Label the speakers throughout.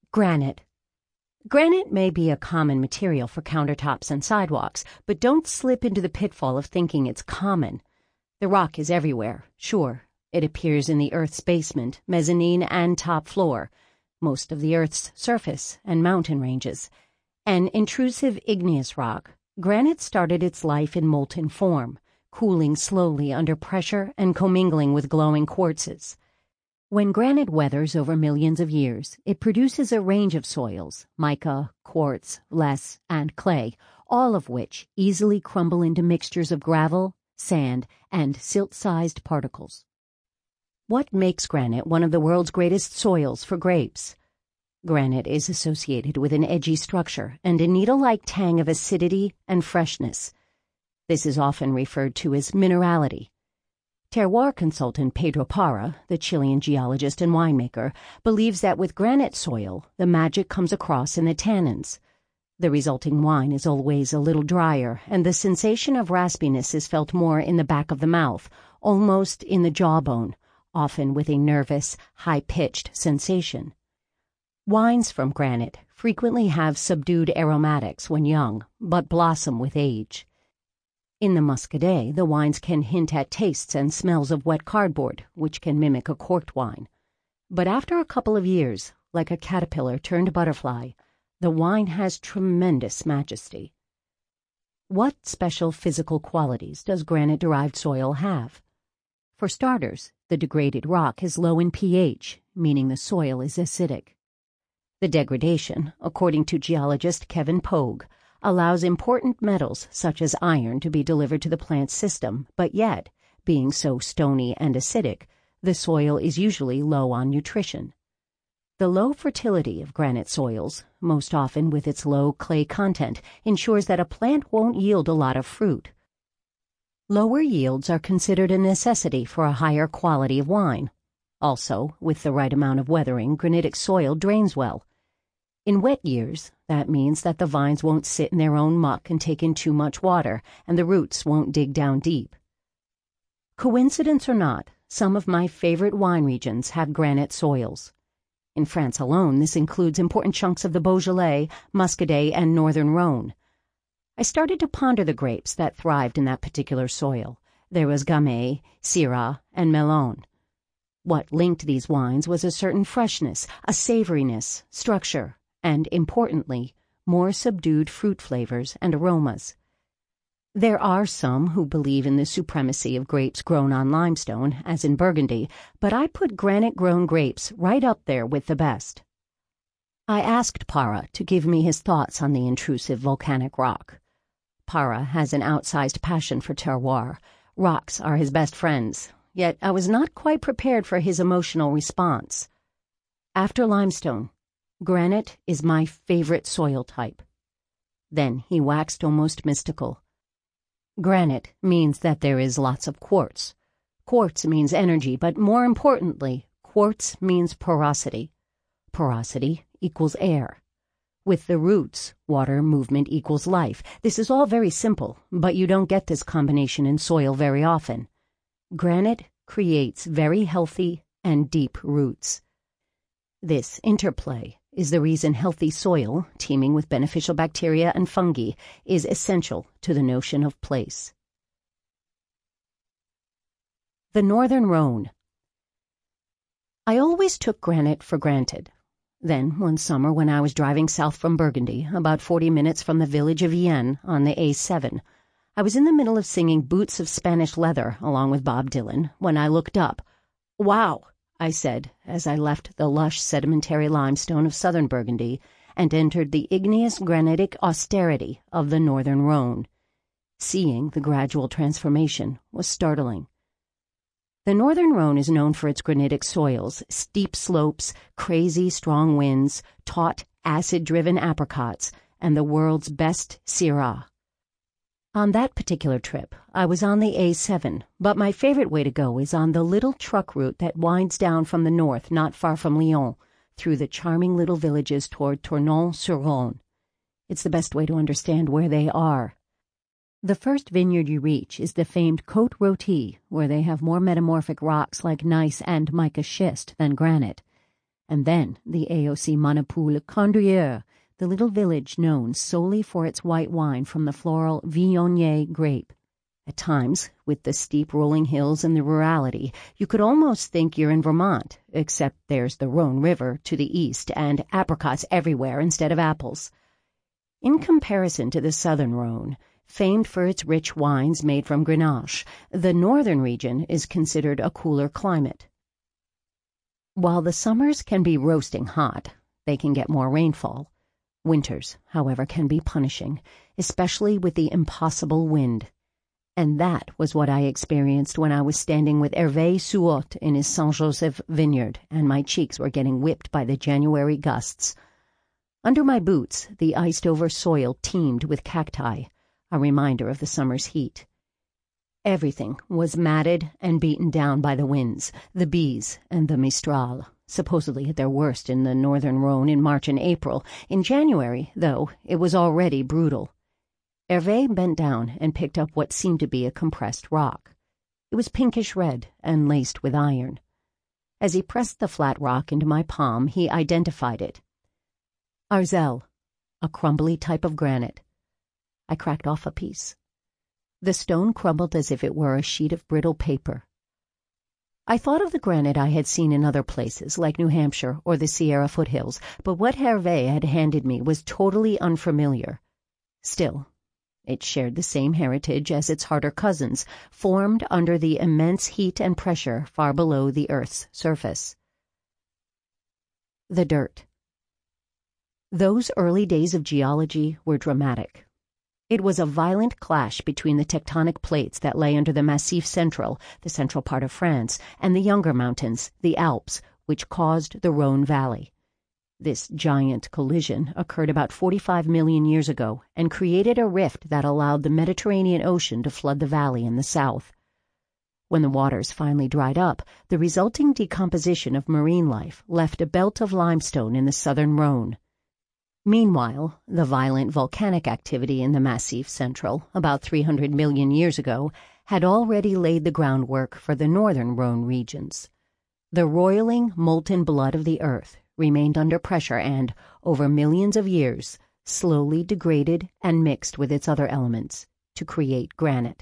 Speaker 1: Granite. Granite may be a common material for countertops and sidewalks, but don't slip into the pitfall of thinking it's common. The rock is everywhere, sure. It appears in the Earth's basement, mezzanine, and top floor, most of the Earth's surface, and mountain ranges. An intrusive igneous rock, granite started its life in molten form, cooling slowly under pressure and commingling with glowing quartzes. When granite weathers over millions of years, it produces a range of soils, mica, quartz, loess, and clay, all of which easily crumble into mixtures of gravel, sand, and silt-sized particles. What makes granite one of the world's greatest soils for grapes? Granite is associated with an edgy structure and a needle-like tang of acidity and freshness. This is often referred to as minerality. Terroir consultant Pedro Parra, the Chilean geologist and winemaker, believes that with granite soil, the magic comes across in the tannins. The resulting wine is always a little drier, and the sensation of raspiness is felt more in the back of the mouth, almost in the jawbone, often with a nervous, high-pitched sensation. Wines from granite frequently have subdued aromatics when young, but blossom with age. In the Muscadet, the wines can hint at tastes and smells of wet cardboard, which can mimic a corked wine. But after a couple of years, like a caterpillar turned butterfly, the wine has tremendous majesty. What special physical qualities does granite-derived soil have? For starters, the degraded rock is low in pH, meaning the soil is acidic. The degradation, according to geologist Kevin Pogue, allows important metals such as iron to be delivered to the plant's system, but yet, being so stony and acidic, the soil is usually low on nutrition. The low fertility of granite soils, most often with its low clay content, ensures that a plant won't yield a lot of fruit. Lower yields are considered a necessity for a higher quality of wine. Also, with the right amount of weathering, granitic soil drains well. In wet years, that means that the vines won't sit in their own muck and take in too much water, and the roots won't dig down deep. Coincidence or not, some of my favorite wine regions have granite soils. In France alone, this includes important chunks of the Beaujolais, Muscadet, and Northern Rhone. I started to ponder the grapes that thrived in that particular soil. There was Gamay, Syrah, and Melon. What linked these wines was a certain freshness, a savoriness, structure, and, importantly, more subdued fruit flavors and aromas. There are some who believe in the supremacy of grapes grown on limestone, as in Burgundy, but I put granite-grown grapes right up there with the best. I asked Parra to give me his thoughts on the intrusive volcanic rock. Parra has an outsized passion for terroir. Rocks are his best friends, yet I was not quite prepared for his emotional response. After limestone, granite is my favorite soil type. Then he waxed almost mystical. Granite means that there is lots of quartz. Quartz means energy, but more importantly, quartz means porosity. Porosity equals air. With the roots, water movement equals life. This is all very simple, but you don't get this combination in soil very often. Granite creates very healthy and deep roots. This interplay is the reason healthy soil, teeming with beneficial bacteria and fungi, is essential to the notion of place. The Northern Rhone. I always took granite for granted. Then, one summer when I was driving south from Burgundy, about 40 minutes from the village of Vienne on the A7, I was in the middle of singing Boots of Spanish Leather along with Bob Dylan when I looked up. "Wow," I said, as I left the lush sedimentary limestone of southern Burgundy and entered the igneous granitic austerity of the Northern Rhone. Seeing the gradual transformation was startling. The Northern Rhone is known for its granitic soils, steep slopes, crazy strong winds, taut, acid-driven apricots, and the world's best Syrah. On that particular trip, I was on the A7, but my favorite way to go is on the little truck route that winds down from the north not far from Lyon, through the charming little villages toward Tournon-sur-Rhône. It's the best way to understand where they are. The first vineyard you reach is the famed Côte Rôtie, where they have more metamorphic rocks like gneiss and mica schist than granite. And then the AOC Manapoule Condrieu, the little village known solely for its white wine from the floral Viognier grape. At times, with the steep rolling hills and the rurality, you could almost think you're in Vermont, except there's the Rhone River to the east and apricots everywhere instead of apples. In comparison to the southern Rhone, famed for its rich wines made from Grenache, the northern region is considered a cooler climate. While the summers can be roasting hot, they can get more rainfall. Winters, however, can be punishing, especially with the impossible wind. And that was what I experienced when I was standing with Hervé Suot in his Saint-Joseph vineyard, and my cheeks were getting whipped by the January gusts. Under my boots, the iced-over soil teemed with cacti, a reminder of the summer's heat. Everything was matted and beaten down by the winds, the bees, and the mistral, supposedly at their worst in the northern Rhone in March and April. In January, though, it was already brutal. Hervé bent down and picked up what seemed to be a compressed rock. It was pinkish red and laced with iron. As he pressed the flat rock into my palm, he identified it. Arzelle, a crumbly type of granite. I cracked off a piece. The stone crumbled as if it were a sheet of brittle paper. I thought of the granite I had seen in other places, like New Hampshire or the Sierra foothills, but what Hervé had handed me was totally unfamiliar. Still, it shared the same heritage as its harder cousins, formed under the immense heat and pressure far below the Earth's surface. The dirt. Those early days of geology were dramatic. It was a violent clash between the tectonic plates that lay under the Massif Central, the central part of France, and the younger mountains, the Alps, which caused the Rhone Valley. This giant collision occurred about 45 million years ago and created a rift that allowed the Mediterranean Ocean to flood the valley in the south. When the waters finally dried up, the resulting decomposition of marine life left a belt of limestone in the southern Rhone. Meanwhile, the violent volcanic activity in the Massif Central, about 300 million years ago, had already laid the groundwork for the northern Rhone regions. The roiling, molten blood of the earth remained under pressure and, over millions of years, slowly degraded and mixed with its other elements to create granite.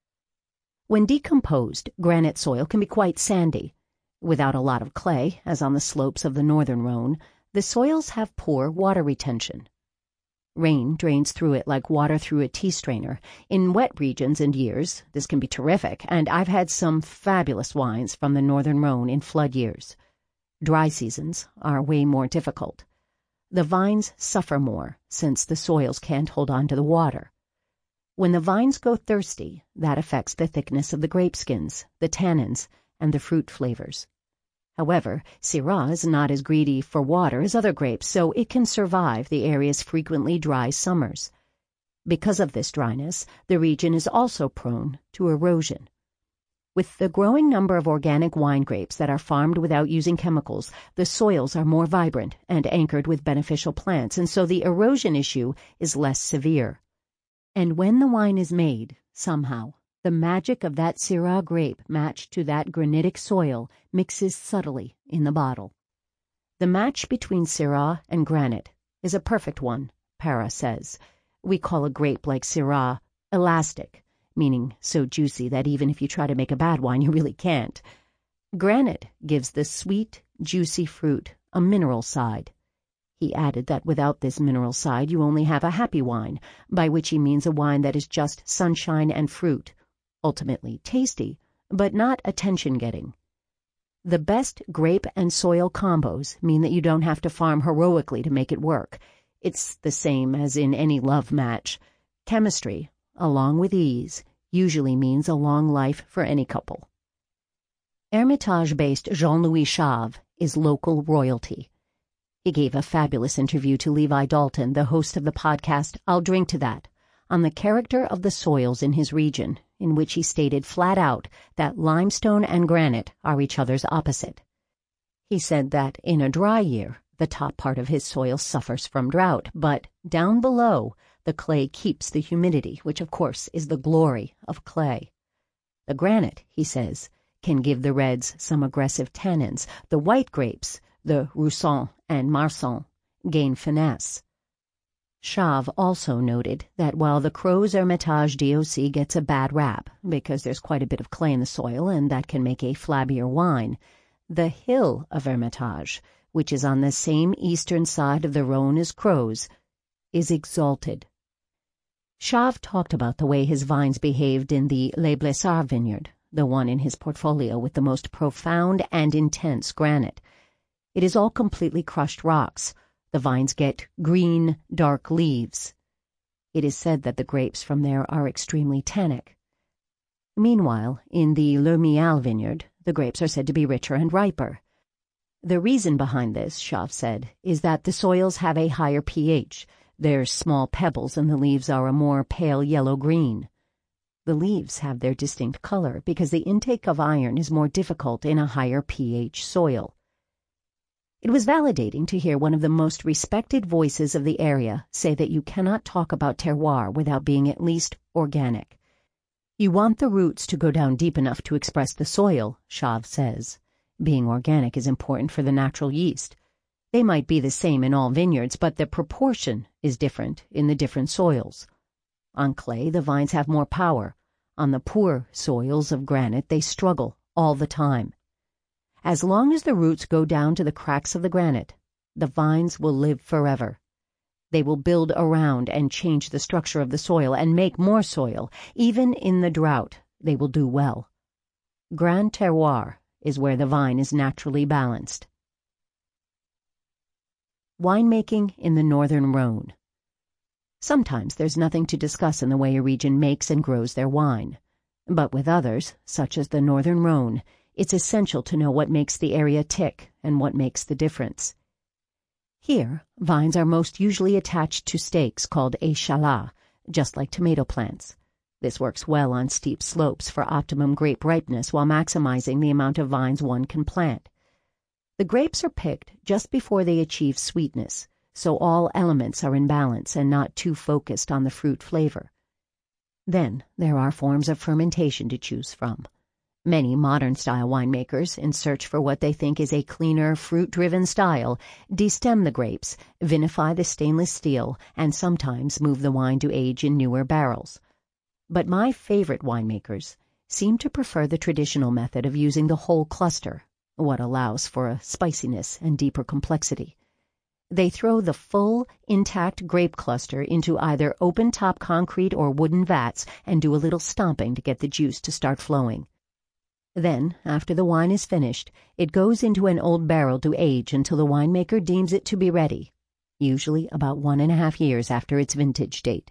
Speaker 1: When decomposed, granite soil can be quite sandy. Without a lot of clay, as on the slopes of the northern Rhone, the soils have poor water retention. Rain drains through it like water through a tea strainer. In wet regions and years, this can be terrific, and I've had some fabulous wines from the northern Rhone in flood years. Dry seasons are way more difficult. The vines suffer more since the soils can't hold on to the water. When the vines go thirsty, that affects the thickness of the grape skins, the tannins, and the fruit flavors. However, Syrah is not as greedy for water as other grapes, so it can survive the area's frequently dry summers. Because of this dryness, the region is also prone to erosion. With the growing number of organic wine grapes that are farmed without using chemicals, the soils are more vibrant and anchored with beneficial plants, and so the erosion issue is less severe. And when the wine is made, somehow, the magic of that Syrah grape matched to that granitic soil mixes subtly in the bottle. The match between Syrah and granite is a perfect one, Para says. We call a grape like Syrah elastic, meaning so juicy that even if you try to make a bad wine, you really can't. Granite gives the sweet, juicy fruit a mineral side. He added that without this mineral side, you only have a happy wine, by which he means a wine that is just sunshine and fruit, ultimately tasty, but not attention-getting. The best grape and soil combos mean that you don't have to farm heroically to make it work. It's the same as in any love match. Chemistry, along with ease, usually means a long life for any couple. Hermitage-based Jean-Louis Chave is local royalty. He gave a fabulous interview to Levi Dalton, the host of the podcast I'll Drink to That, on the character of the soils in his region, in which he stated flat out that limestone and granite are each other's opposite. He said that in a dry year, the top part of his soil suffers from drought, but down below, the clay keeps the humidity, which of course is the glory of clay. The granite, he says, can give the reds some aggressive tannins. The white grapes the Roussanne and Marsanne, gain finesse. Chave also noted that while the Crozes Hermitage DOC gets a bad rap because there's quite a bit of clay in the soil and that can make a flabbier wine, the hill of Hermitage, which is on the same eastern side of the Rhone as Crozes, is exalted. Chave talked about the way his vines behaved in the Les Blessards vineyard, the one in his portfolio with the most profound and intense granite. It is all completely crushed rocks. The vines get green, dark leaves. It is said that the grapes from there are extremely tannic. Meanwhile, in the Le Mial vineyard, the grapes are said to be richer and riper. The reason behind this, Chave said, is that the soils have a higher pH. There's small pebbles and the leaves are a more pale yellow-green. The leaves have their distinct color because the intake of iron is more difficult in a higher pH soil. It was validating to hear one of the most respected voices of the area say that you cannot talk about terroir without being at least organic. You want the roots to go down deep enough to express the soil, Chave says. Being organic is important for the natural yeast. They might be the same in all vineyards, but the proportion is different in the different soils. On clay, the vines have more power. On the poor soils of granite, they struggle all the time. As long as the roots go down to the cracks of the granite, the vines will live forever. They will build around and change the structure of the soil and make more soil. Even in the drought, they will do well. Grand terroir is where the vine is naturally balanced. Winemaking in the Northern Rhone. Sometimes there's nothing to discuss in the way a region makes and grows their wine. But with others, such as the Northern Rhone, it's essential to know what makes the area tick and what makes the difference. Here, vines are most usually attached to stakes called échalas, just like tomato plants. This works well on steep slopes for optimum grape ripeness while maximizing the amount of vines one can plant. The grapes are picked just before they achieve sweetness, so all elements are in balance and not too focused on the fruit flavor. Then there are forms of fermentation to choose from. Many modern-style winemakers, in search for what they think is a cleaner, fruit-driven style, destem the grapes, vinify the stainless steel, and sometimes move the wine to age in newer barrels. But my favorite winemakers seem to prefer the traditional method of using the whole cluster, what allows for a spiciness and deeper complexity. They throw the full, intact grape cluster into either open-top concrete or wooden vats and do a little stomping to get the juice to start flowing. Then, after the wine is finished, it goes into an old barrel to age until the winemaker deems it to be ready, usually about 1.5 years after its vintage date.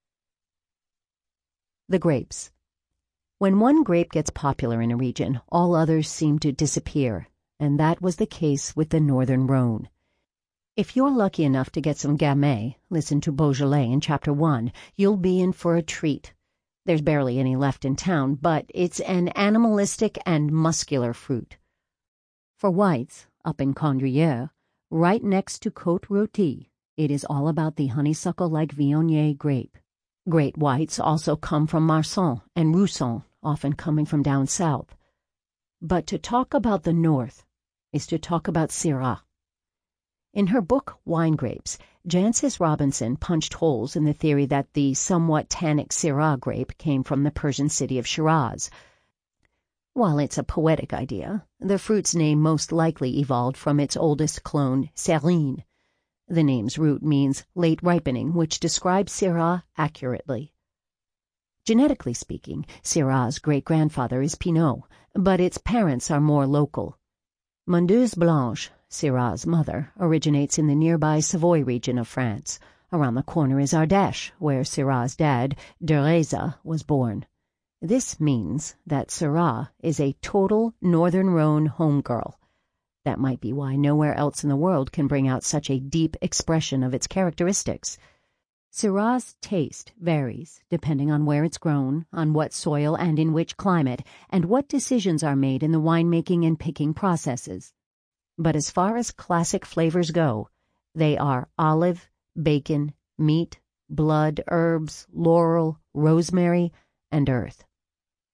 Speaker 1: The grapes. When one grape gets popular in a region, all others seem to disappear, and that was the case with the Northern Rhone. If you're lucky enough to get some Gamay, listen to Beaujolais in Chapter 1, you'll be in for a treat. There's barely any left in town, but it's an animalistic and muscular fruit. For whites, up in Condrieu, right next to Côte Rôtie, it is all about the honeysuckle-like Viognier grape. Great whites also come from Marsanne and Roussanne, often coming from down south. But to talk about the north is to talk about Syrah. In her book, Wine Grapes, Jancis Robinson punched holes in the theory that the somewhat tannic Syrah grape came from the Persian city of Shiraz. While it's a poetic idea, the fruit's name most likely evolved from its oldest clone, Serine. The name's root means late ripening, which describes Syrah accurately. Genetically speaking, Syrah's great-grandfather is Pinot, but its parents are more local. Mondeuse Blanche, Syrah's mother, originates in the nearby Savoy region of France. Around the corner is Ardèche, where Syrah's dad, de Reza, was born. This means that Syrah is a total Northern Rhone homegirl. That might be why nowhere else in the world can bring out such a deep expression of its characteristics. Syrah's taste varies depending on where it's grown, on what soil and in which climate, and what decisions are made in the winemaking and picking processes. But as far as classic flavors go, they are olive, bacon, meat, blood, herbs, laurel, rosemary, and earth.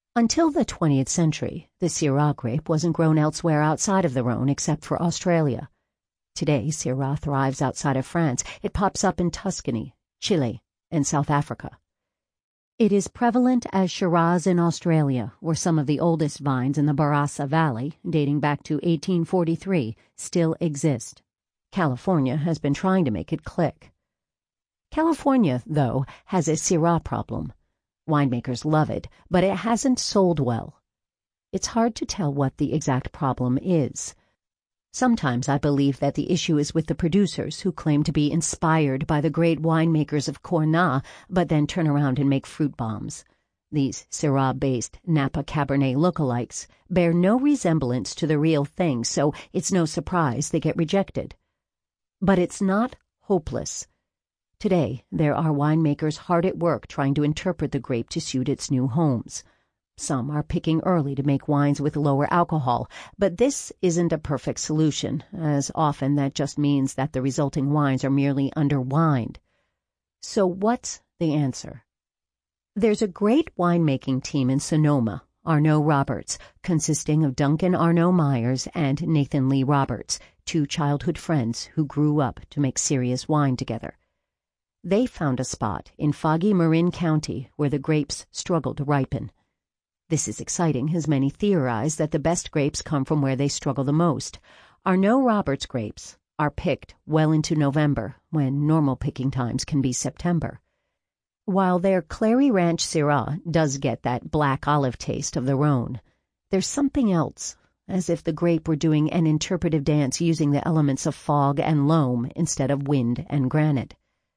Speaker 1: Until the 20th century, the Syrah grape wasn't grown elsewhere outside of the Rhone except for Australia. Today, Syrah thrives outside of France. It pops up in Tuscany, Chile, and South Africa. It is prevalent as Shiraz in Australia, where some of the oldest vines in the Barossa Valley, dating back to 1843, still exist. California has been trying to make it click. California, though, has a Syrah problem. Winemakers love it, but it hasn't sold well. It's hard to tell what the exact problem is. Sometimes I believe that the issue is with the producers who claim to be inspired by the great winemakers of Cornat, but then turn around and make fruit bombs. These Syrah-based Napa Cabernet lookalikes bear no resemblance to the real thing, so it's no surprise they get rejected. But it's not hopeless. Today, there are winemakers hard at work trying to interpret the grape to suit its new homes. Some are picking early to make wines with lower alcohol, but this isn't a perfect solution, as often that just means that the resulting wines are merely underwined. So what's the answer? There's a great winemaking team in Sonoma, Arnaud Roberts, consisting of Duncan Arnaud Myers and Nathan Lee Roberts, two childhood friends who grew up to make serious wine together. They found a spot in foggy Marin County where the grapes struggle to ripen. This is exciting, as many theorize that the best grapes come from where they struggle the most. Arnaud Roberts grapes are picked well into November, when normal picking times can be September. While their Clary Ranch Syrah does get that black olive taste of the Rhone, there's something else, as if the grape were doing an interpretive dance using the elements of fog and loam instead of wind and granite.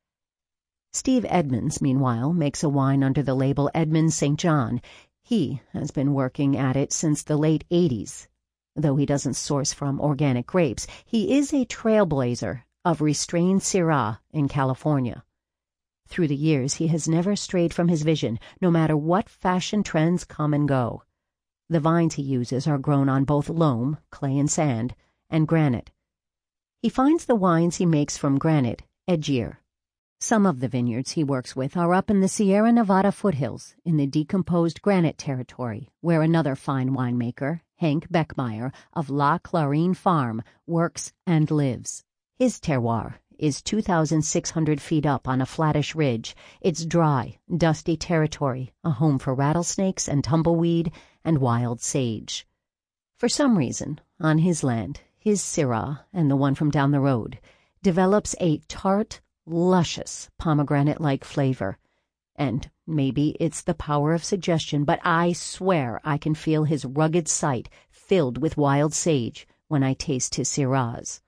Speaker 1: Steve Edmonds, meanwhile, makes a wine under the label Edmonds St. John. He has been working at it since the late 80s. Though he doesn't source from organic grapes, he is a trailblazer of restrained Syrah in California. Through the years, he has never strayed from his vision, no matter what fashion trends come and go. The vines he uses are grown on both loam, clay and sand, and granite. He finds the wines he makes from granite edgier. Some of the vineyards he works with are up in the Sierra Nevada foothills in the decomposed granite territory, where another fine winemaker, Hank Beckmeyer of La Clarine Farm, works and lives. His terroir is 2,600 feet up on a flattish ridge. It's dry, dusty territory, a home for rattlesnakes and tumbleweed and wild sage. For some reason, on his land, his Syrah, and the one from down the road, develops a tart, luscious pomegranate-like flavor. And maybe it's the power of suggestion, but I swear I can feel his rugged site filled with wild sage when I taste his Syrahs.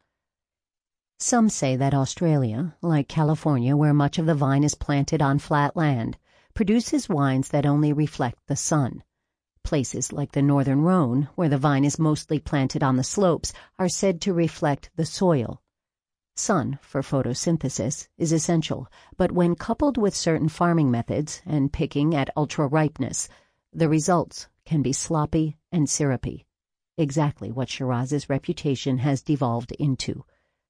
Speaker 1: Some say that Australia, like California, where much of the vine is planted on flat land, produces wines that only reflect the sun. Places like the northern Rhone, where the vine is mostly planted on the slopes, are said to reflect the soil. Sun for photosynthesis is essential, but when coupled with certain farming methods and picking at ultra-ripeness, the results can be sloppy and syrupy, exactly what Shiraz's reputation has devolved into.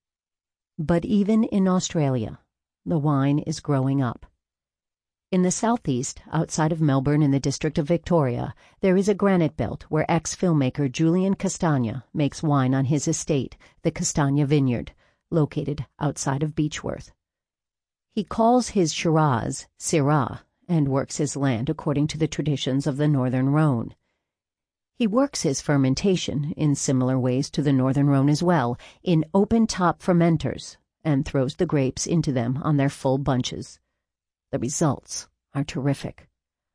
Speaker 1: But even in Australia, the wine is growing up. In the southeast, outside of Melbourne in the district of Victoria, there is a granite belt where ex-filmmaker Julian Castagna makes wine on his estate, the Castagna Vineyard, located outside of Beechworth. He calls his Shiraz Syrah and works his land according to the traditions of the northern Rhone. He works his fermentation in similar ways to the northern Rhone as well, in open-top fermenters, and throws the grapes into them on their full bunches. The results are terrific.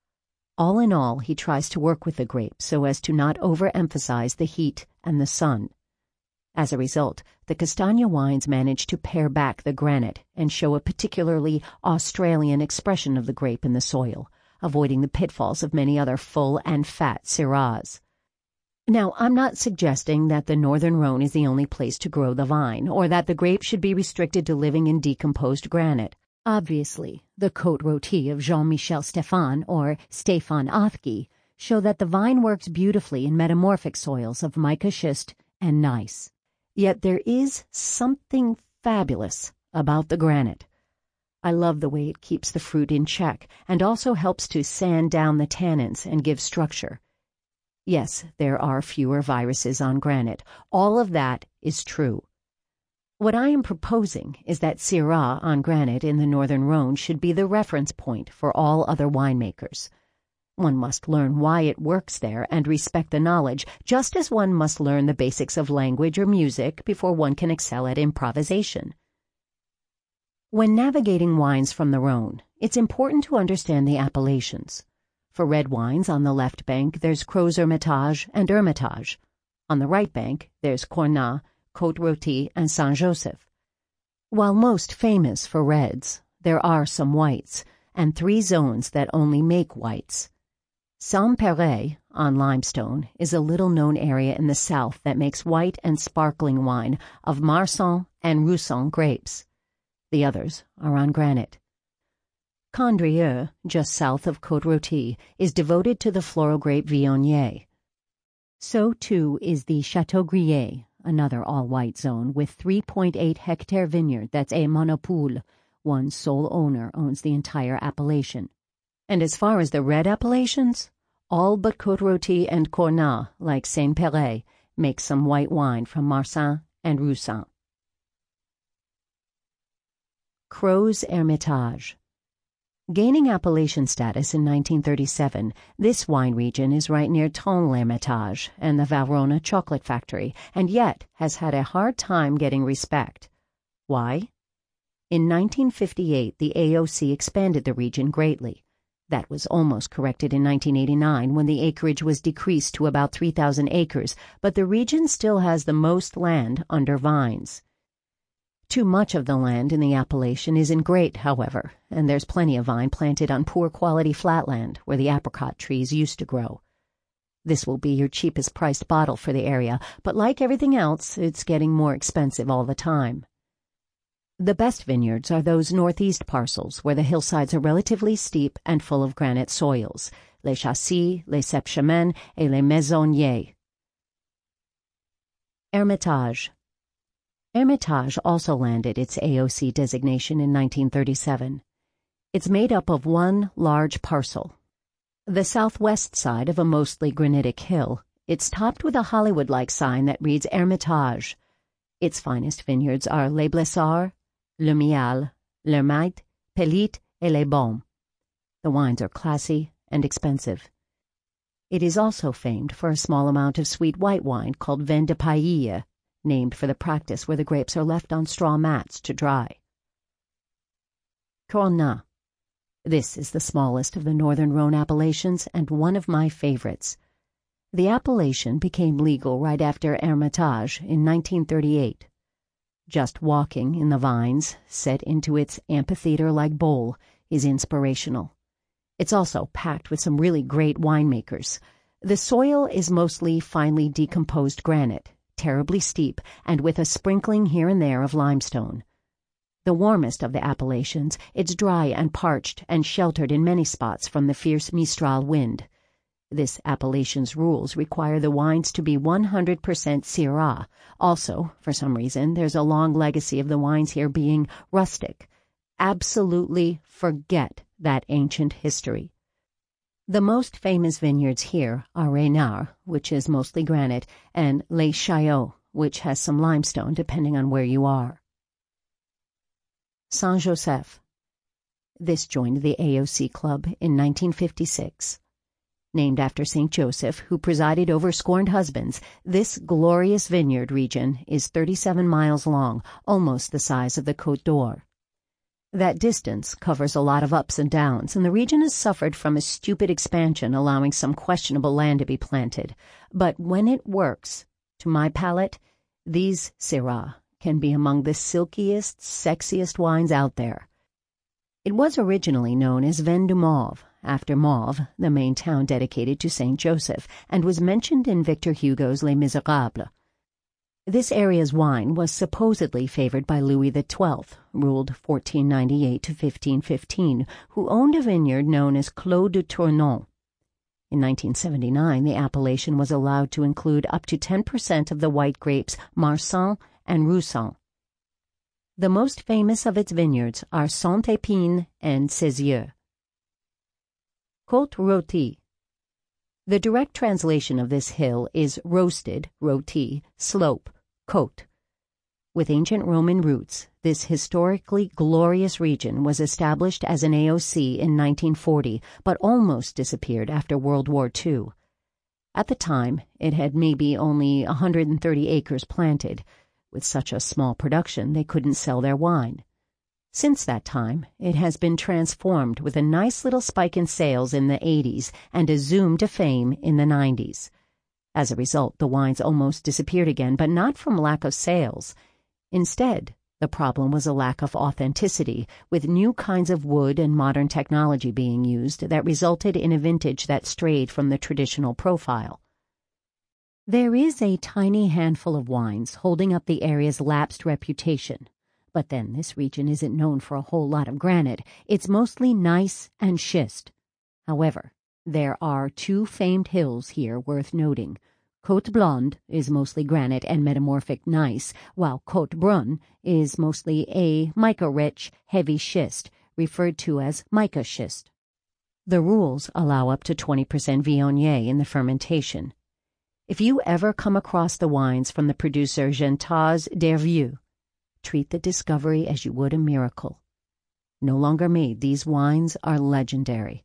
Speaker 1: All in all, he tries to work with the grape so as to not overemphasize the heat and the sun. As a result, the Castagna wines manage to pare back the granite and show a particularly Australian expression of the grape in the soil, avoiding the pitfalls of many other full and fat Syrahs. Now, I'm not suggesting that the northern Rhone is the only place to grow the vine, or that the grape should be restricted to living in decomposed granite. Obviously, the Côte Rôtie of Jean-Michel Stéphane, or Stéphane Athgi, show that the vine works beautifully in metamorphic soils of mica schist and gneiss. Yet there is something fabulous about the granite. I love the way it keeps the fruit in check and also helps to sand down the tannins and give structure. Yes, there are fewer viruses on Granite. All of that is true. What I am proposing is that Syrah on Granite in the Northern Rhone should be the reference point for all other winemakers. One must learn why it works there and respect the knowledge, just as one must learn the basics of language or music before one can excel at improvisation. When navigating wines from the Rhone, it's important to understand the appellations. For red wines on the left bank, there's Crozes-Hermitage and Hermitage. On the right bank, there's Cornas, Côte-Rôtie, and Saint-Joseph. While most famous for reds, there are some whites, and 3 zones that only make whites. Saint-Péray, on limestone, is a little-known area in the south that makes white and sparkling wine of Marsanne and Roussanne grapes. The others are on Granite. Condrieu, just south of Côte-Rôtie, is devoted to the floral grape Viognier. So, too, is the Châteaubriand, another all-white zone with 3.8-hectare vineyard that's a monopole. One sole owner owns the entire appellation. And as far as the red appellations, all but Côte-Rôtie and Cornas, like Saint-Péray, make some white wine from Marsanne and Roussanne. Crozes-Hermitage. Gaining appellation status in 1937, this wine region is right near Tonnes-l'Hermitage and the Valrhona chocolate factory, and yet has had a hard time getting respect. Why? In 1958, the AOC expanded the region greatly. That was almost corrected in 1989 when the acreage was decreased to about 3,000 acres, but the region still has the most land under vines. Too much of the land in the appellation is in Great, however, and there's plenty of vine planted on poor-quality flatland where the apricot trees used to grow. This will be your cheapest priced bottle for the area, but like everything else, it's getting more expensive all the time. The best vineyards are those northeast parcels where the hillsides are relatively steep and full of granite soils, Les Chassis, Les Sept-Chemins, et Les Maisonniers. Hermitage. Hermitage also landed its AOC designation in 1937. It's made up of one large parcel. The southwest side of a mostly granitic hill, it's topped with a Hollywood-like sign that reads Hermitage. Its finest vineyards are Les Blessards, Le Mial, L'Hermite, Pelite, et Les Baumes. The wines are classy and expensive. It is also famed for a small amount of sweet white wine called Vin de Paille, named for the practice where the grapes are left on straw mats to dry. Cornas. This is the smallest of the Northern Rhone appellations and one of my favorites. The appellation became legal right after Hermitage in 1938. Just walking in the vines, set into its amphitheater-like bowl, is inspirational. It's also packed with some really great winemakers. The soil is mostly finely decomposed granite, terribly steep, and with a sprinkling here and there of limestone. The warmest of the appellations, it's dry and parched and sheltered in many spots from the fierce Mistral wind. This appellation's rules require the wines to be 100% Syrah. Also, for some reason, there's a long legacy of the wines here being rustic. Absolutely forget that ancient history. The most famous vineyards here are Reynard, which is mostly granite, and Les Chailloux, which has some limestone depending on where you are. Saint-Joseph. This joined the AOC Club in 1956. Named after St. Joseph, who presided over scorned husbands, this glorious vineyard region is 37 miles long, almost the size of the Côte d'Or. That distance covers a lot of ups and downs, and the region has suffered from a stupid expansion allowing some questionable land to be planted. But when it works, to my palate, these Syrah can be among the silkiest, sexiest wines out there. It was originally known as Vin du Mauve, after Mauve, the main town dedicated to St. Joseph, and was mentioned in Victor Hugo's Les Miserables. This area's wine was supposedly favored by Louis XII, ruled 1498 to 1515, who owned a vineyard known as Clos de Tournon. In 1979, the appellation was allowed to include up to 10% of the white grapes Marsanne and Roussanne. The most famous of its vineyards are Saint-Épine and Cézieux. Côte Rôtie. The direct translation of this hill is roasted, rôti, slope, côte. With ancient Roman roots, this historically glorious region was established as an AOC in 1940, but almost disappeared after World War II. At the time, it had maybe only 130 acres planted. With such a small production, they couldn't sell their wine. Since that time, it has been transformed with a nice little spike in sales in the 80s and a zoom to fame in the 90s. As a result, the wines almost disappeared again, but not from lack of sales. Instead, the problem was a lack of authenticity, with new kinds of wood and modern technology being used that resulted in a vintage that strayed from the traditional profile. There is a tiny handful of wines holding up the area's lapsed reputation. But then this region isn't known for a whole lot of granite. It's mostly gneiss and schist. However, there are two famed hills here worth noting. Côte Blonde is mostly granite and metamorphic gneiss, while Côte Brune is mostly a mica-rich, heavy schist, referred to as mica schist. The rules allow up to 20% Viognier in the fermentation. If you ever come across the wines from the producer Gentaz d'Hervieux, treat the discovery as you would a miracle. No longer made, these wines are legendary.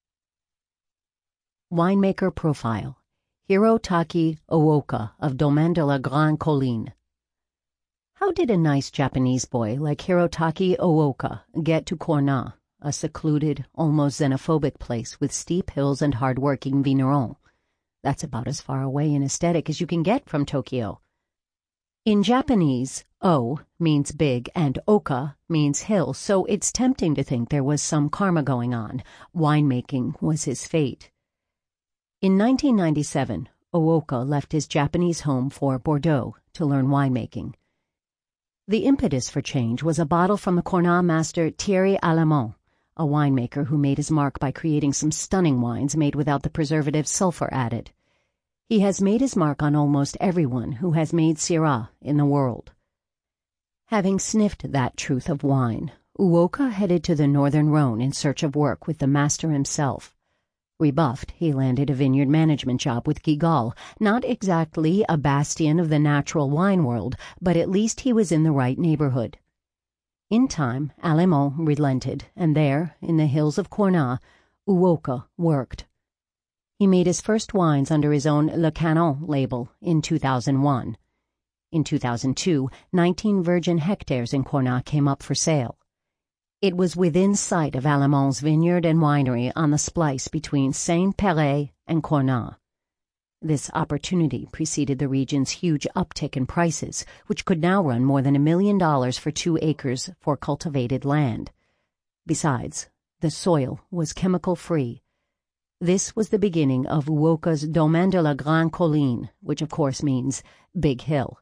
Speaker 1: Winemaker Profile. Hirotaki Ooka of Domaine de la Grande Colline. How did a nice Japanese boy like Hirotaki Ooka get to Cornas, a secluded, almost xenophobic place with steep hills and hard-working vignerons? That's about as far away in aesthetic as you can get from Tokyo. In Japanese, O means big and Oka means hill, so it's tempting to think there was some karma going on. Winemaking was his fate. In 1997, Ooka left his Japanese home for Bordeaux to learn winemaking. The impetus for change was a bottle from the Cornas master Thierry Allemand, a winemaker who made his mark by creating some stunning wines made without the preservative sulfur added. He has made his mark on almost everyone who has made Syrah in the world. Having sniffed that truth of wine, Ooka headed to the northern Rhone in search of work with the master himself. Rebuffed, he landed a vineyard management job with Guigal, not exactly a bastion of the natural wine world, but at least he was in the right neighborhood. In time, Allemand relented, and there, in the hills of Cornas, Ooka worked. He made his first wines under his own Le Canon label in 2001. In 2002, 19 virgin hectares in Cornas came up for sale. It was within sight of Allemand's vineyard and winery on the splice between Saint-Péray and Cornas. This opportunity preceded the region's huge uptick in prices, which could now run more than $1 million for 2 acres for cultivated land. Besides, the soil was chemical-free. This was the beginning of Ooka's Domaine de la Grande Colline, which of course means Big Hill.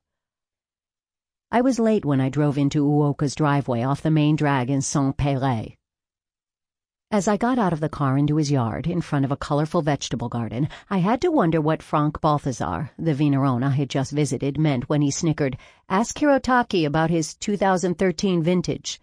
Speaker 1: I was late when I drove into Ooka's driveway off the main drag in Saint-Péray. As I got out of the car into his yard, in front of a colorful vegetable garden, I had to wonder what Frank Balthazar, the vigneron I had just visited, meant when he snickered, "Ask Hirotaki about his 2013 vintage."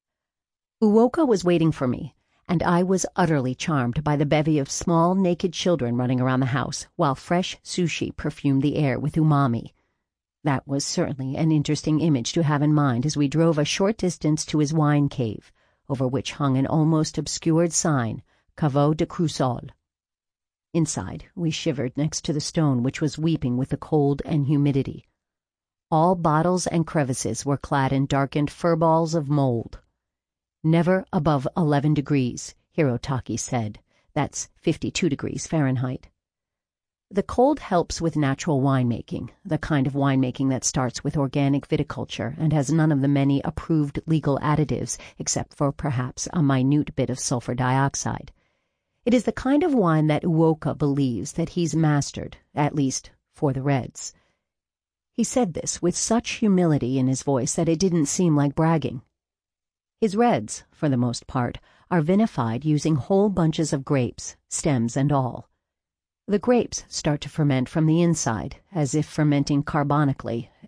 Speaker 1: Ooka was waiting for me, and I was utterly charmed by the bevy of small, naked children running around the house, while fresh sushi perfumed the air with umami. That was certainly an interesting image to have in mind as we drove a short distance to his wine cave, over which hung an almost obscured sign, Caveau de Croussol. Inside, we shivered next to the stone which was weeping with the cold and humidity. All bottles and crevices were clad in darkened furballs of mold. Never above 11 degrees, Hirotaki said. That's 52 degrees Fahrenheit. The cold helps with natural winemaking, the kind of winemaking that starts with organic viticulture and has none of the many approved legal additives, except for perhaps a minute bit of sulfur dioxide. It is the kind of wine that Ooka believes that he's mastered, at least for the reds. He said this with such humility in his voice that it didn't seem like bragging. His reds, for the most part, are vinified using whole bunches of grapes, stems and all. The grapes start to ferment from the inside, as if fermenting carbonically,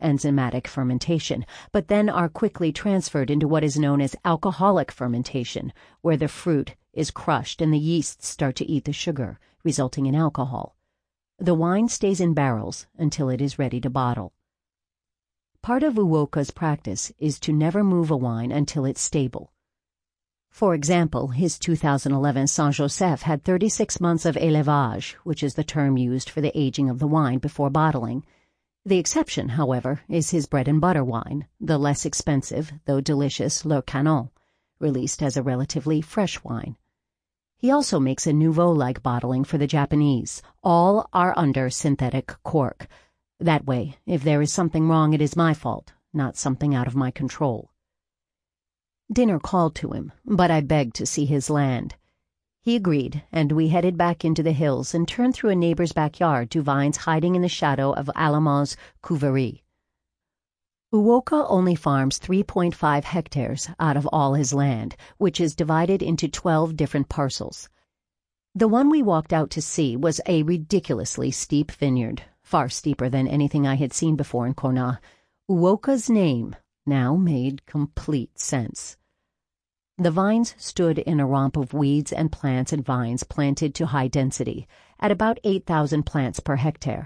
Speaker 1: enzymatic fermentation, but then are quickly transferred into what is known as alcoholic fermentation, where the fruit is crushed and the yeasts start to eat the sugar, resulting in alcohol. The wine stays in barrels until it is ready to bottle. Part of Uoka's practice is to never move a wine until it's stable. For example, his 2011 Saint-Joseph had 36 months of élevage, which is the term used for the aging of the wine before bottling. The exception, however, is his bread-and-butter wine, the less expensive, though delicious Le Canon, released as a relatively fresh wine. He also makes a Nouveau-like bottling for the Japanese. All are under synthetic cork. That way, if there is something wrong, it is my fault, not something out of my control. Dinner called to him, but I begged to see his land. He agreed, and we headed back into the hills and turned through a neighbor's backyard to vines hiding in the shadow of Alamans Couverie. Uoka only farms 3.5 hectares out of all his land, which is divided into 12 different parcels. The one we walked out to see was a ridiculously steep vineyard, far steeper than anything I had seen before in Cornas. Uoka's name now made complete sense. The vines stood in a romp of weeds and plants and vines planted to high density, at about 8,000 plants per hectare.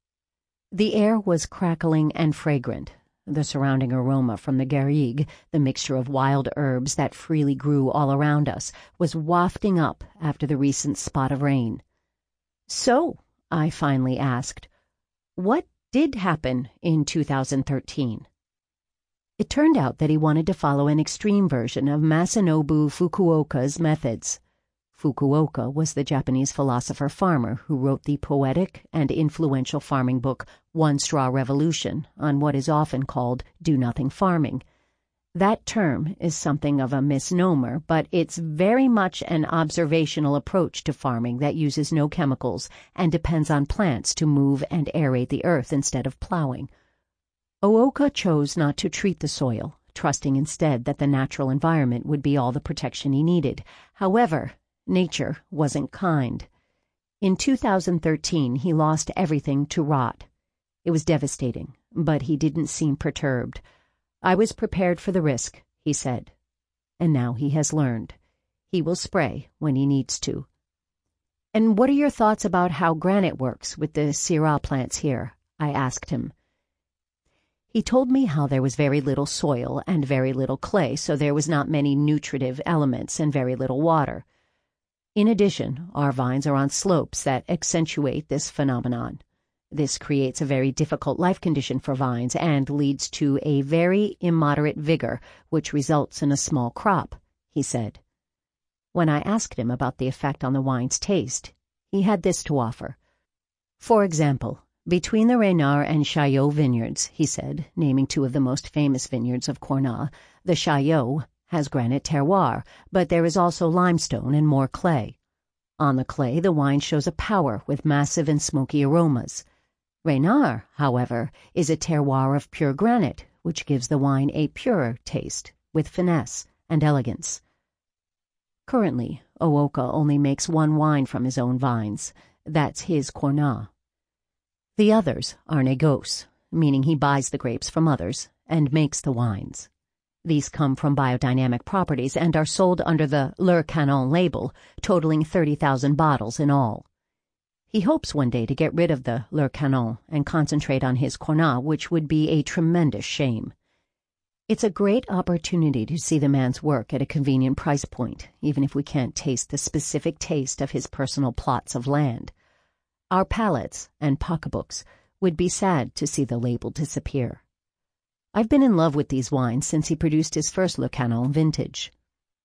Speaker 1: The air was crackling and fragrant. The surrounding aroma from the garrigue, the mixture of wild herbs that freely grew all around us, was wafting up after the recent spot of rain. So, I finally asked, what did happen in 2013? It turned out that he wanted to follow an extreme version of Masanobu Fukuoka's methods. Fukuoka was the Japanese philosopher-farmer who wrote the poetic and influential farming book One Straw Revolution on what is often called do-nothing farming. That term is something of a misnomer, but it's very much an observational approach to farming that uses no chemicals and depends on plants to move and aerate the earth instead of plowing. Uoka chose not to treat the soil, trusting instead that the natural environment would be all the protection he needed. However, nature wasn't kind. In 2013, he lost everything to rot. It was devastating, but he didn't seem perturbed. I was prepared for the risk, he said. And now he has learned. He will spray when he needs to. And what are your thoughts about how granite works with the Syrah plants here? I asked him. He told me how there was very little soil and very little clay, so there was not many nutritive elements and very little water. In addition, our vines are on slopes that accentuate this phenomenon. This creates a very difficult life condition for vines and leads to a very immoderate vigor, which results in a small crop, he said. When I asked him about the effect on the wine's taste, he had this to offer. For example, between the Reynard and Chaillot vineyards, he said, naming two of the most famous vineyards of Cornas, the Chaillot has granite terroir, but there is also limestone and more clay. On the clay, the wine shows a power with massive and smoky aromas. Reynard, however, is a terroir of pure granite, which gives the wine a purer taste, with finesse and elegance. Currently, Uoka only makes one wine from his own vines. That's his Cornas. The others are négoce, meaning he buys the grapes from others and makes the wines. These come from biodynamic properties and are sold under the Le Canon label, totaling 30,000 bottles in all. He hopes one day to get rid of the Le Canon and concentrate on his Cornas, which would be a tremendous shame. It's a great opportunity to see the man's work at a convenient price point, even if we can't taste the specific taste of his personal plots of land. Our palates and pocketbooks would be sad to see the label disappear. I've been in love with these wines since he produced his first Le Canon vintage.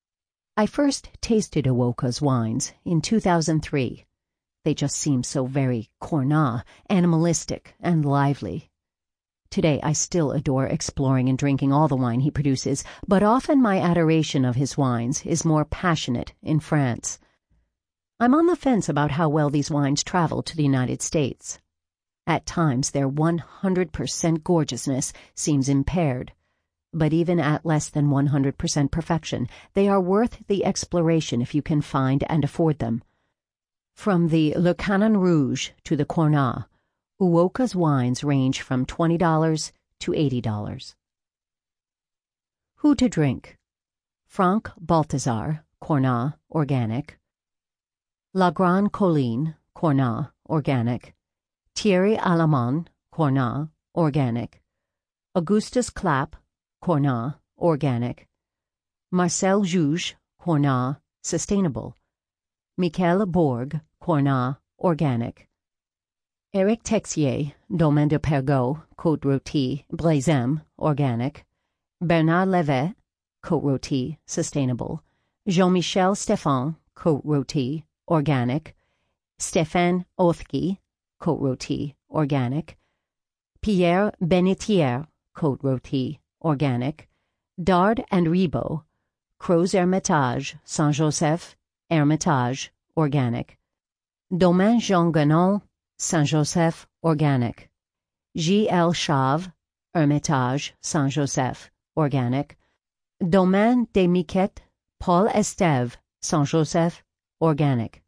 Speaker 1: I first tasted Uoka's wines in 2003. They just seem so very Cornas, animalistic and lively. Today I still adore exploring and drinking all the wine he produces, but often my adoration of his wines is more passionate in France. I'm on the fence about how well these wines travel to the United States. At times, their 100% gorgeousness seems impaired. But even at less than 100% perfection, they are worth the exploration if you can find and afford them. From the Le Canon Rouge to the Cornas, Uoka's wines range from $20 to $80. Who to drink? Franck Balthazar, Cornat, organic. La Grande Colline, Cornat, organic. Thierry Allemand, Cornat, organic. Augustus Clapp, Cornat, organic. Marcel Jouge, Cornat, sustainable. Michel Bourg, Cornat, organic. Éric Texier, Domaine de Pergot, Côte Rôtie, Blazem, organic. Bernard Levet, Côte Rôtie, sustainable. Jean-Michel Stéphan, Côte Rôtie, organic. Stéphane Othki, Côte Rôtie, organic. Pierre Benetier, Côte Rôtie, organic. Dard and Ribot, Crozes Hermitage, Saint-Joseph, Hermitage, organic. Domaine Jean Guénon, Saint-Joseph, organic. J.L. Chave, Hermitage, Saint-Joseph, organic. Domaine des Miquettes, Paul Estève, Saint-Joseph, organic.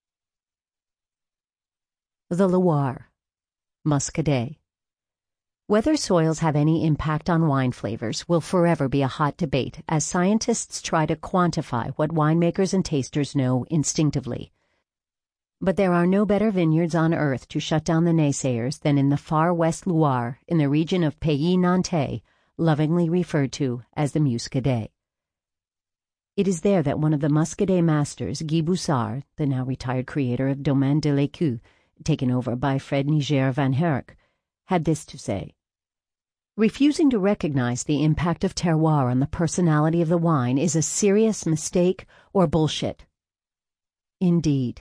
Speaker 1: The Loire, Muscadet. Whether soils have any impact on wine flavors will forever be a hot debate as scientists try to quantify what winemakers and tasters know instinctively. But there are no better vineyards on earth to shut down the naysayers than in the far west Loire in the region of Pays Nantais, lovingly referred to as the Muscadet. It is there that one of the Muscadet masters, Guy Boussard, the now retired creator of Domaine de l'Écu, taken over by Fred Niger van Herk, had this to say. Refusing to recognize the impact of terroir on the personality of the wine is a serious mistake or bullshit. Indeed.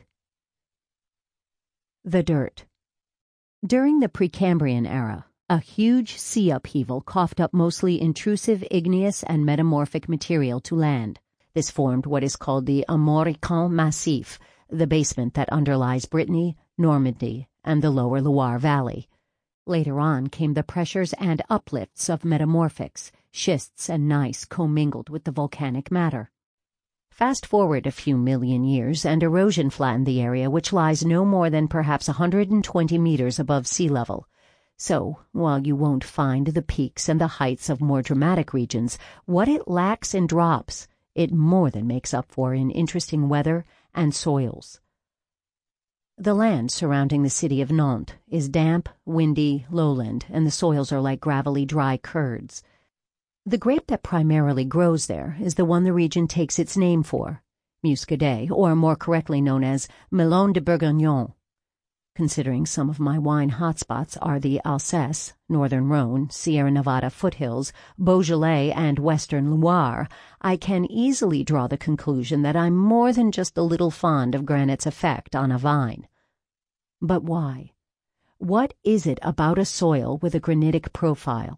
Speaker 1: The dirt. During the Precambrian era, a huge sea upheaval coughed up mostly intrusive igneous and metamorphic material to land. This formed what is called the Armorican Massif, the basement that underlies Brittany, Normandy, and the lower Loire Valley. Later on came the pressures and uplifts of metamorphics, schists and gneiss commingled with the volcanic matter. Fast forward a few million years, and erosion flattened the area, which lies no more than perhaps 120 meters above sea level. So, while you won't find the peaks and the heights of more dramatic regions, what it lacks in drops, it more than makes up for in interesting weather and soils. The land surrounding the city of Nantes is damp, windy, lowland, and the soils are like gravelly dry curds. The grape that primarily grows there is the one the region takes its name for, Muscadet, or more correctly known as Melon de Bourguignon. Considering some of my wine hotspots are the Alsace, Northern Rhone, Sierra Nevada foothills, Beaujolais, and Western Loire, I can easily draw the conclusion that I'm more than just a little fond of granite's effect on a vine. But why? What is it about a soil with a granitic profile?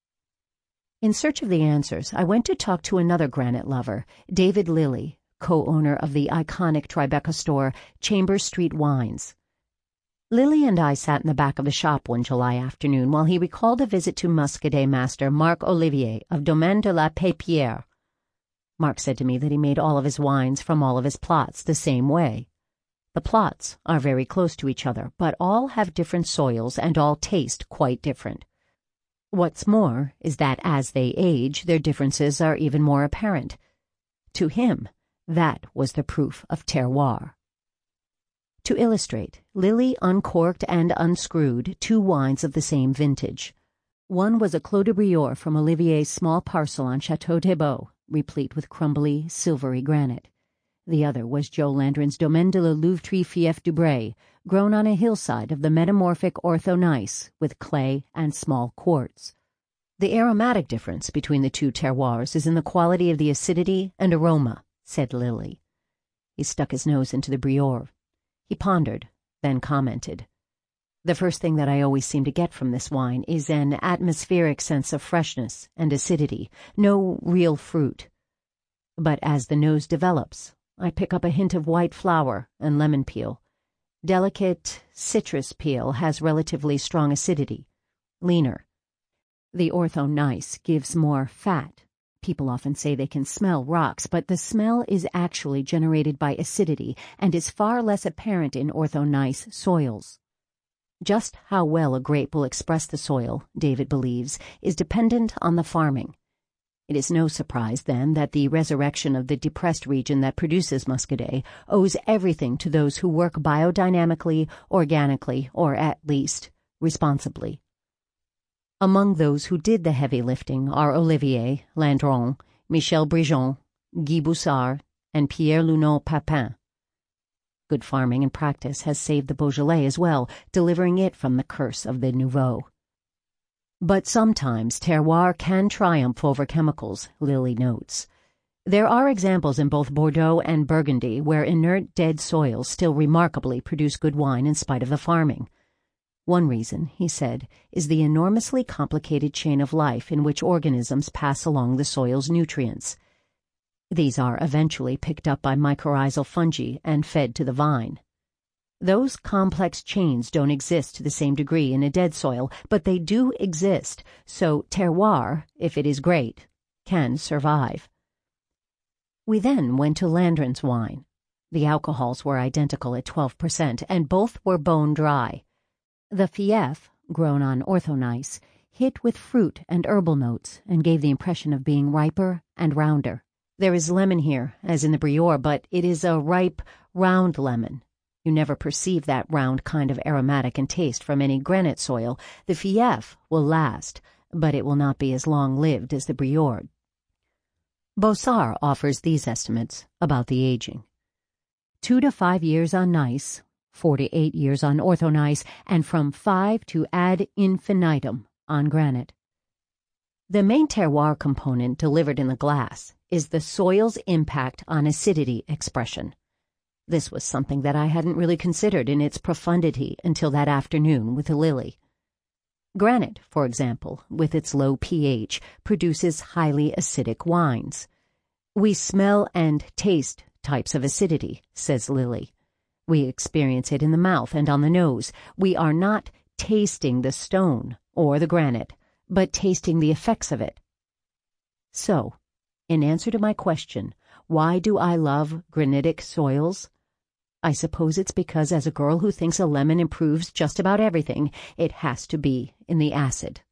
Speaker 1: In search of the answers, I went to talk to another granite lover, David Lilly, co-owner of the iconic Tribeca store Chambers Street Wines. Lilly and I sat in the back of the shop one July afternoon while he recalled a visit to Muscadet master Marc Olivier of Domaine de la Pépierre. Marc said to me that he made all of his wines from all of his plots the same way. The plots are very close to each other, but all have different soils and all taste quite different. What's more is that as they age, their differences are even more apparent. To him, that was the proof of terroir. To illustrate, Lilly uncorked and unscrewed 2 wines of the same vintage. One was a Clos de Briord from Olivier's small parcel on Chateau Thébault, replete with crumbly, silvery granite. The other was Joe Landrin's Domaine de la Louveterie Fief du Bray, grown on a hillside of the metamorphic ortho-gneiss with clay and small quartz. The aromatic difference between the 2 terroirs is in the quality of the acidity and aroma, said Lilly. He stuck his nose into the Briord. He pondered, then commented. The first thing that I always seem to get from this wine is an atmospheric sense of freshness and acidity, no real fruit. But as the nose develops, I pick up a hint of white flower and lemon peel. Delicate citrus peel has relatively strong acidity, leaner. The ortho-gneiss gives more fat. People often say they can smell rocks, but the smell is actually generated by acidity and is far less apparent in ortho-gneiss soils. Just how well a grape will express the soil, David believes, is dependent on the farming. It is no surprise, then, that the resurrection of the depressed region that produces Muscadet owes everything to those who work biodynamically, organically, or at least responsibly. Among those who did the heavy lifting are Olivier Landron, Michel Brijon, Guy Boussard, and Pierre Luneau Papin. Good farming and practice has saved the Beaujolais as well, delivering it from the curse of the Nouveau. But sometimes terroir can triumph over chemicals, Lilly notes. There are examples in both Bordeaux and Burgundy where inert dead soils still remarkably produce good wine in spite of the farming. One reason, he said, is the enormously complicated chain of life in which organisms pass along the soil's nutrients. These are eventually picked up by mycorrhizal fungi and fed to the vine. Those complex chains don't exist to the same degree in a dead soil, but they do exist, so terroir, if it is great, can survive. We then went to Landron's wine. The alcohols were identical at 12%, and both were bone dry. The Fief, grown on orthonyce, hit with fruit and herbal notes and gave the impression of being riper and rounder. There is lemon here, as in the Briord, but it is a ripe, round lemon. You never perceive that round kind of aromatic and taste from any granite soil. The Fief will last, but it will not be as long-lived as the Briord. Boussard offers these estimates about the aging. 2 to 5 years on gneiss, 4 to 8 years on orthonyce, and from 5 to ad infinitum on granite. The main terroir component delivered in the glass is the soil's impact on acidity expression. This was something that I hadn't really considered in its profundity until that afternoon with Lilly. Granite, for example, with its low pH, produces highly acidic wines. We smell and taste types of acidity, says Lilly. We experience it in the mouth and on the nose. We are not tasting the stone or the granite, but tasting the effects of it. So, in answer to my question, why do I love granitic soils? I suppose it's because as a girl who thinks a lemon improves just about everything, it has to be in the acid.